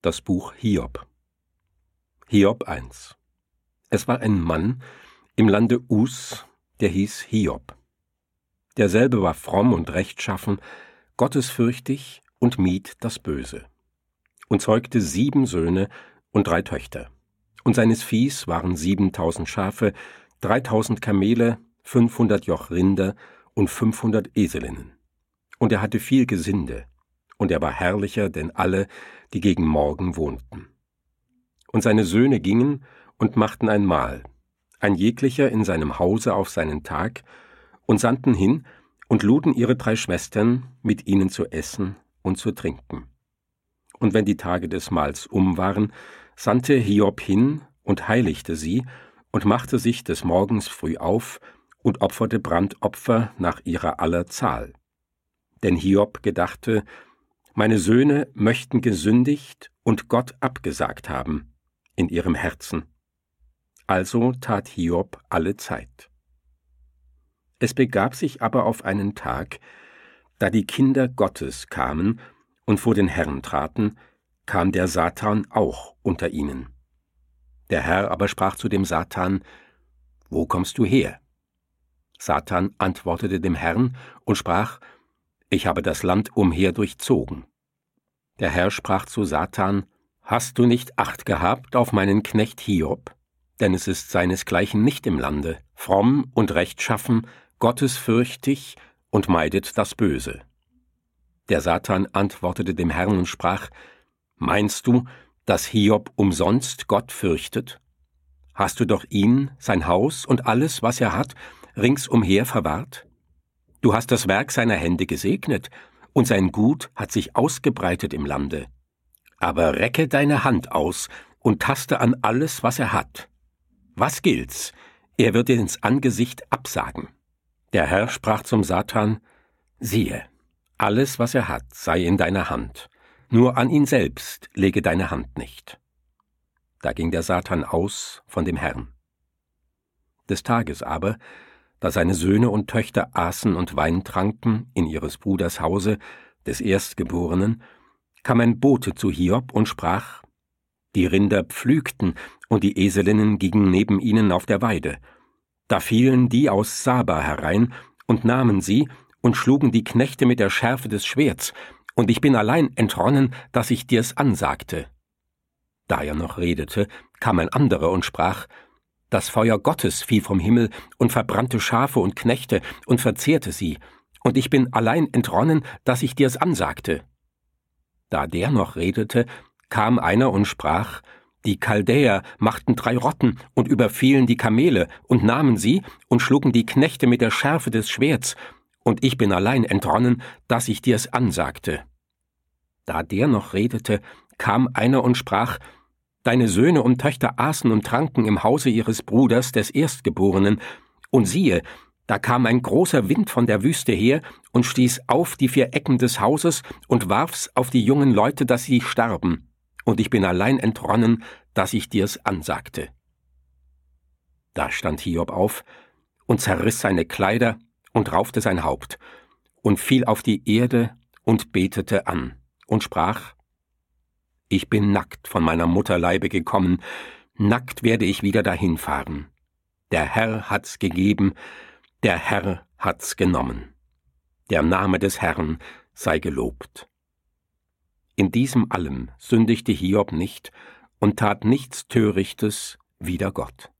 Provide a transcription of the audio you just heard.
Das Buch Hiob. Hiob 1. Es war ein Mann im Lande Us, der hieß Hiob. Derselbe war fromm und rechtschaffen, gottesfürchtig und mied das Böse. Und zeugte 7 Söhne und 3 Töchter. Und seines Viehs waren 7.000 Schafe, 3.000 Kamele, 500 Joch Rinder und 500 Eselinnen. Und er hatte viel Gesinde, und er war herrlicher denn alle, die gegen Morgen wohnten. Und seine Söhne gingen und machten ein Mahl, ein jeglicher in seinem Hause auf seinen Tag, und sandten hin und luden ihre 3 Schwestern, mit ihnen zu essen und zu trinken. Und wenn die Tage des Mahls waren, sandte Hiob hin und heiligte sie und machte sich des Morgens früh auf und opferte Brandopfer nach ihrer aller Zahl. Denn Hiob gedachte, meine Söhne möchten gesündigt und Gott abgesagt haben in ihrem Herzen. Also tat Hiob alle Zeit. Es begab sich aber auf einen Tag, da die Kinder Gottes kamen und vor den Herrn traten, kam der Satan auch unter ihnen. Der Herr aber sprach zu dem Satan, »Wo kommst du her?« Satan antwortete dem Herrn und sprach, »Ich habe das Land umher durchzogen.« Der Herr sprach zu Satan, »Hast du nicht Acht gehabt auf meinen Knecht Hiob? Denn es ist seinesgleichen nicht im Lande, fromm und rechtschaffen, gottesfürchtig und meidet das Böse.« Der Satan antwortete dem Herrn und sprach, »Meinst du, dass Hiob umsonst Gott fürchtet? Hast du doch ihn, sein Haus und alles, was er hat, ringsumher verwahrt? Du hast das Werk seiner Hände gesegnet, und sein Gut hat sich ausgebreitet im Lande. Aber recke deine Hand aus und taste an alles, was er hat. Was gilt's? Er wird dir ins Angesicht absagen.« Der Herr sprach zum Satan, »Siehe, alles, was er hat, sei in deiner Hand. Nur an ihn selbst lege deine Hand nicht.« Da ging der Satan aus von dem Herrn. Des Tages aber, da seine Söhne und Töchter aßen und Wein tranken in ihres Bruders Hause, des Erstgeborenen, kam ein Bote zu Hiob und sprach, die Rinder pflügten und die Eselinnen gingen neben ihnen auf der Weide. Da fielen die aus Saba herein und nahmen sie und schlugen die Knechte mit der Schärfe des Schwerts, und ich bin allein entronnen, dass ich dir's ansagte. Da er noch redete, kam ein anderer und sprach, das Feuer Gottes fiel vom Himmel und verbrannte Schafe und Knechte und verzehrte sie, und ich bin allein entronnen, dass ich dir's ansagte. Da der noch redete, kam einer und sprach, die Chaldäer machten 3 Rotten und überfielen die Kamele und nahmen sie und schlugen die Knechte mit der Schärfe des Schwerts, und ich bin allein entronnen, dass ich dir's ansagte. Da der noch redete, kam einer und sprach, deine Söhne und Töchter aßen und tranken im Hause ihres Bruders, des Erstgeborenen, und siehe, da kam ein großer Wind von der Wüste her und stieß auf die 4 Ecken des Hauses und warf's auf die jungen Leute, dass sie starben, und ich bin allein entronnen, dass ich dir's ansagte. Da stand Hiob auf und zerriss seine Kleider und raufte sein Haupt und fiel auf die Erde und betete an und sprach, ich bin nackt von meiner Mutterleibe gekommen, nackt werde ich wieder dahin fahren. Der Herr hat's gegeben, der Herr hat's genommen. Der Name des Herrn sei gelobt. In diesem allem sündigte Hiob nicht und tat nichts Törichtes wider Gott.